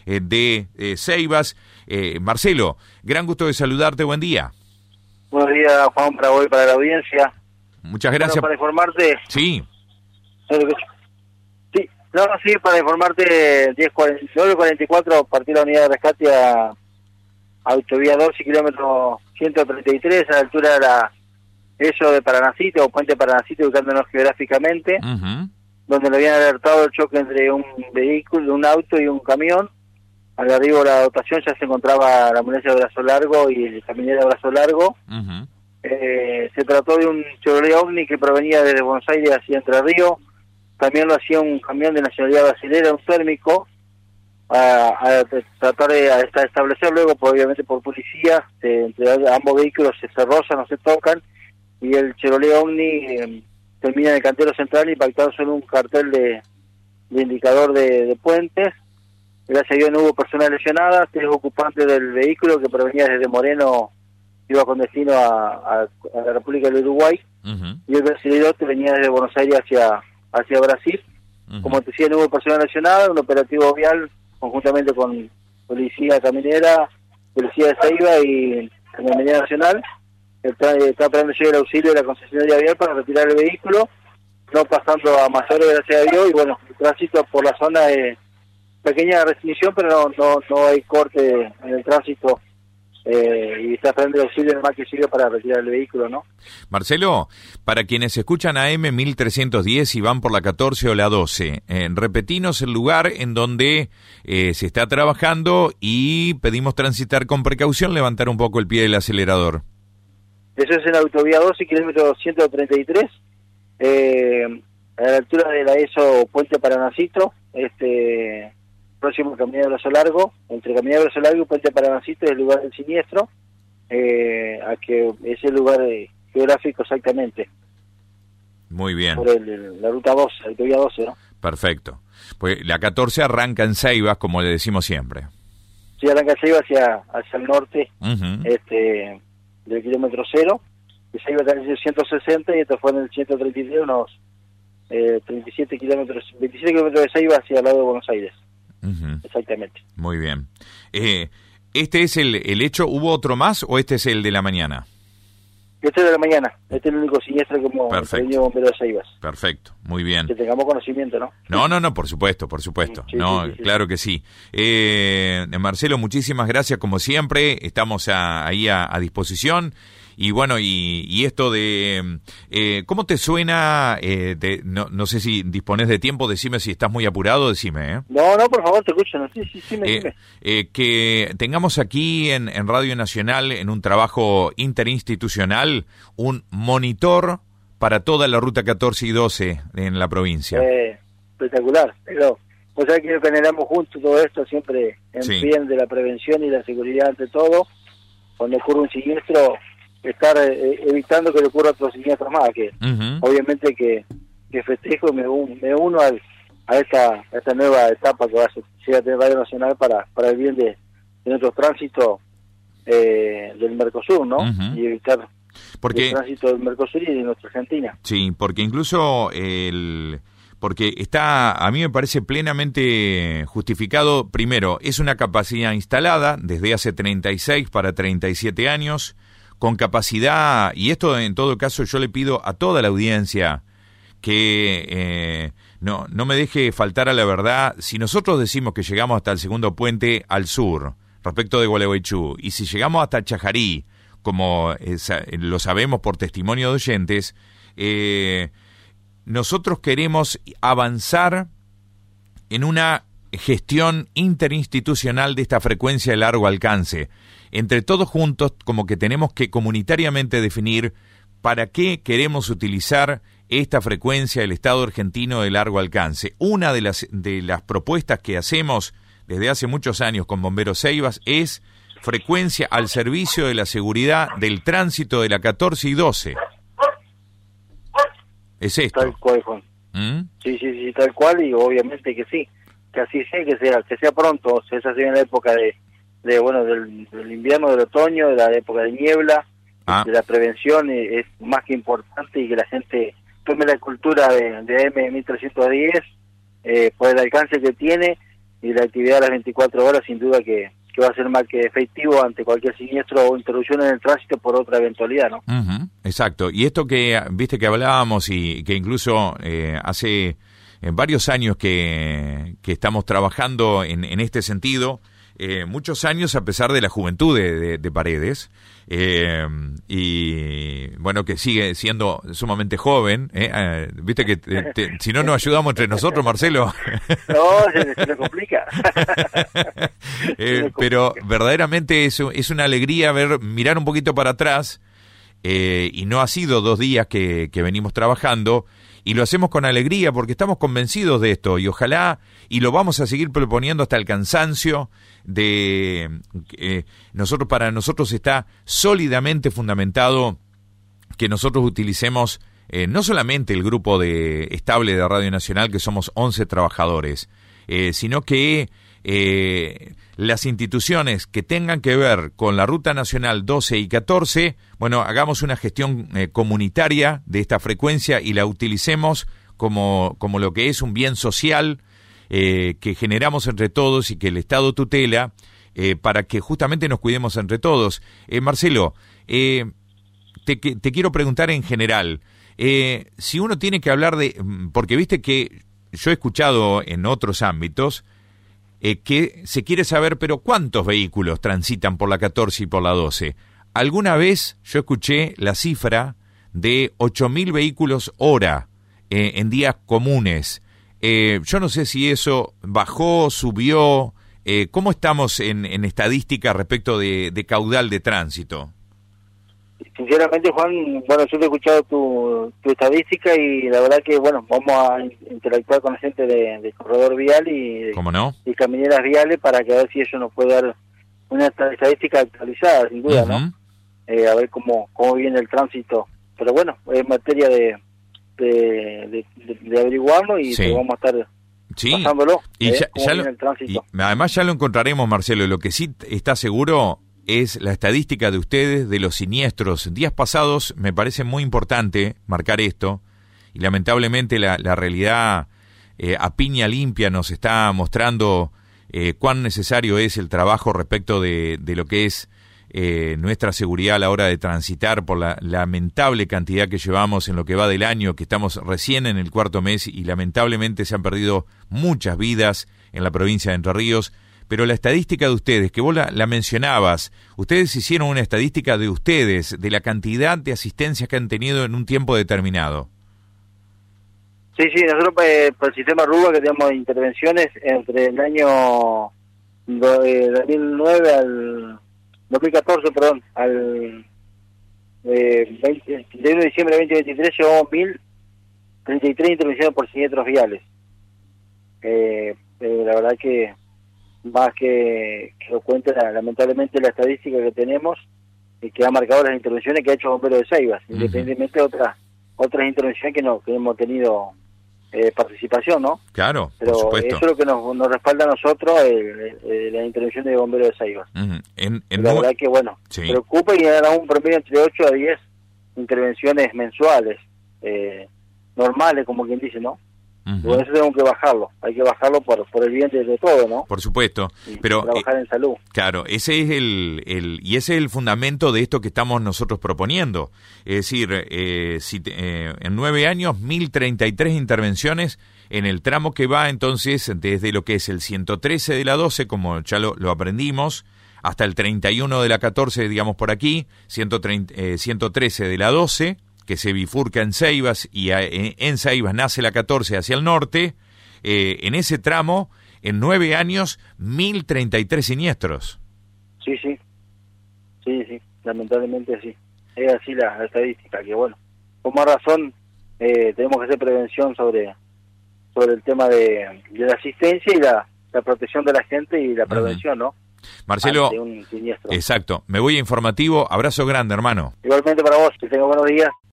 de Ceibas. Marcelo, gran gusto de saludarte, buen día. Buenos días, Juan, para hoy, para la audiencia. Muchas gracias. Bueno, para informarte... Sí. Sí, para informarte, 9:44 partió la unidad de rescate a Autovía 2 y kilómetro 133, a la altura de eso de Paranacite, o Puente Paranacite, ubicándonos geográficamente, donde le habían alertado el choque entre un vehículo, un auto y un camión. Al arribo de la dotación ya se encontraba la ambulancia de brazo largo y el camionero de brazo largo. Se trató de un Chevrolet Omni que provenía desde Buenos Aires hacia Entre Ríos. También lo hacía un camión de nacionalidad brasilera, un térmico, a tratar de establecer luego, obviamente por policía, entre ambos vehículos se rozan, no se tocan, y el Chevrolet Omni termina en el cantero central impactado sobre un cartel de indicador de puentes. Gracias a Dios no hubo personas lesionadas. 3 ocupantes del vehículo que provenía desde Moreno, iba con destino a la República del Uruguay, y el brasileño que venía desde Buenos Aires hacia Brasil. Como te decía, no hubo personas lesionadas. Un operativo vial conjuntamente con Policía Caminera, Policía de Ceiba y Caminera Nacional. Está esperando llegue el auxilio de la concesionaria vial para retirar el vehículo, no pasando a mayores, gracias a Dios. Y bueno, el tránsito por la zona es pequeña restricción, pero no hay corte en el tránsito. Y está esperando el auxilio más que sirve para retirar el vehículo, ¿no? Marcelo, para quienes escuchan AM 1310 y van por la 14 o la 12, repetinos el lugar en donde se está trabajando y pedimos transitar con precaución, levantar un poco el pie del acelerador. Eso es en la Autovía 12, kilómetro 133, a la altura de la ESO Puente Paranacito, próximo Caminera de Brazo Largo. Entre Caminera de Brazo Largo y Puente Paranacito es el lugar del siniestro, a que es el lugar geográfico exactamente. Muy bien. Por la ruta 12, la Autovía 12, ¿no? Perfecto. Pues la 14 arranca en Ceibas, como le decimos siempre. Sí, arranca en Ceibas hacia el norte, del kilómetro 0, de Ceibas está en el 160 y esto fue en el 133, unos 27 kilómetros de Ceibas hacia el lado de Buenos Aires. Exactamente. Muy bien. ¿Este es el hecho? ¿Hubo otro más o este es el de la mañana? Este es de la mañana. Este es el único siniestro como el bombero de Ceibas. Perfecto, muy bien. Que tengamos conocimiento, ¿no? No, por supuesto. Sí, claro que sí. Marcelo, muchísimas gracias como siempre. Estamos ahí a disposición. Y bueno, y esto de... ¿cómo te suena? No sé si dispones de tiempo, decime si estás muy apurado, decime. No, por favor, te escucho. No, sí, dime. Que tengamos aquí en Radio Nacional, en un trabajo interinstitucional, un monitor para toda la ruta 14 y 12 en la provincia. Espectacular. Pero, o sea que generamos juntos todo esto, siempre en bien de la prevención y la seguridad ante todo. Cuando ocurre un siniestro, estar evitando que le ocurra otro siniestro más, que obviamente que festejo y me uno a esta nueva etapa que va a llegar a tener Radio Nacional para el bien de nuestros tránsitos del Mercosur, ¿no? Y evitar el tránsito del Mercosur y de nuestra Argentina. Sí, porque incluso porque está, a mí me parece plenamente justificado. Primero, es una capacidad instalada desde hace 36 para 37 años, con capacidad, y esto en todo caso yo le pido a toda la audiencia que no me deje faltar a la verdad. Si nosotros decimos que llegamos hasta el segundo puente al sur, respecto de Gualeguaychú, y si llegamos hasta Chajarí, como lo sabemos por testimonio de oyentes, nosotros queremos avanzar en una gestión interinstitucional de esta frecuencia de largo alcance. Entre todos juntos, como que tenemos que comunitariamente definir para qué queremos utilizar esta frecuencia del Estado argentino de largo alcance. Una de las propuestas que hacemos desde hace muchos años con Bomberos Ceibas es frecuencia al servicio de la seguridad del tránsito de la 14 y 12. ¿Es esto? Tal cual, Juan. Sí, tal cual, y obviamente que sí, que así sea, que sea pronto. O sea, esa sería la época del invierno, del otoño, de la época de niebla, de la prevención, es más que importante, y que la gente tome la cultura de AM 1310 por el alcance que tiene, la actividad a las 24 horas sin duda que va a ser más que efectivo ante cualquier siniestro o interrupción en el tránsito por otra eventualidad, ¿no? Exacto. Y esto que viste que hablábamos y que incluso hace varios años que estamos trabajando en este sentido, muchos años a pesar de la juventud de Paredes, y bueno, que sigue siendo sumamente joven, viste que si no nos ayudamos entre nosotros, Marcelo. No, se me complica. Pero verdaderamente es una alegría mirar un poquito para atrás, y no ha sido 2 días que venimos trabajando, y lo hacemos con alegría porque estamos convencidos de esto, y ojalá, y lo vamos a seguir proponiendo hasta el cansancio, para nosotros está sólidamente fundamentado que nosotros utilicemos no solamente el grupo estable de Radio Nacional, que somos 11 trabajadores, sino que las instituciones que tengan que ver con la Ruta Nacional 12 y 14, bueno, hagamos una gestión comunitaria de esta frecuencia y la utilicemos como lo que es un bien social que generamos entre todos y que el Estado tutela para que justamente nos cuidemos entre todos. Marcelo, te quiero preguntar en general, si uno tiene que hablar porque viste que yo he escuchado en otros ámbitos que se quiere saber, pero ¿cuántos vehículos transitan por la 14 y por la 12? Alguna vez yo escuché la cifra de 8.000 vehículos hora en días comunes. Yo no sé si eso bajó, subió. ¿Cómo estamos en estadística respecto de caudal de tránsito? Sinceramente, Juan, bueno, yo he escuchado tu estadística y la verdad que, bueno, vamos a interactuar con la gente de corredor vial ¿Cómo no? y camineras viales para que a ver si ellos nos puede dar una estadística actualizada, sin duda, ¿no? A ver cómo viene el tránsito. Pero bueno, es materia de averiguarlo y sí. Vamos a estar pasándolo. Y y además ya lo encontraremos, Marcelo. Lo que sí está seguro es la estadística de ustedes de los siniestros. Días pasados me parece muy importante marcar esto, y lamentablemente la realidad a piña limpia nos está mostrando cuán necesario es el trabajo respecto de lo que es nuestra seguridad a la hora de transitar por la lamentable cantidad que llevamos en lo que va del año, que estamos recién en el 4º mes y lamentablemente se han perdido muchas vidas en la provincia de Entre Ríos. Pero la estadística de ustedes, que vos la mencionabas, ustedes hicieron una estadística de ustedes, de la cantidad de asistencias que han tenido en un tiempo determinado. Sí, nosotros por el sistema RUBA que tenemos intervenciones entre el año 2009 al 2014, perdón, al 31 de diciembre de 2023 llevamos 1.033 intervenciones por siniestros viales. La verdad que más que lo cuenta lamentablemente la estadística que tenemos y que ha marcado las intervenciones que ha hecho Bomberos de Ceibas, independientemente de otras intervenciones que hemos tenido participación, ¿no? Claro, pero por supuesto. Eso es lo que nos respalda a nosotros, la intervención de Bomberos de Ceibas. La verdad que, bueno, sí. Preocupa, y era un promedio entre 8 a 10 intervenciones mensuales, normales, como quien dice, ¿no? Por eso tenemos que bajarlo, hay que bajarlo por el bien de todo, ¿no? Por supuesto, y pero trabajar en salud. Claro, ese es ese es el fundamento de esto que estamos nosotros proponiendo. Es decir, en 9 años 1.033 intervenciones en el tramo que va entonces desde lo que es el 113 de la 12, como ya lo aprendimos, hasta el 31 de la 14, digamos por aquí, 113 de la 12, que se bifurca en Ceibas, y en Ceibas nace la 14 hacia el norte. En ese tramo, en 9 años, 1.033 siniestros. Sí, lamentablemente sí. Es así la estadística, que bueno, con más razón tenemos que hacer prevención sobre el tema de la asistencia y la protección de la gente y la prevención, ¿no? Marcelo, ante un siniestro. Exacto. Me voy a informativo. Abrazo grande, hermano. Igualmente para vos, que tenga buenos días.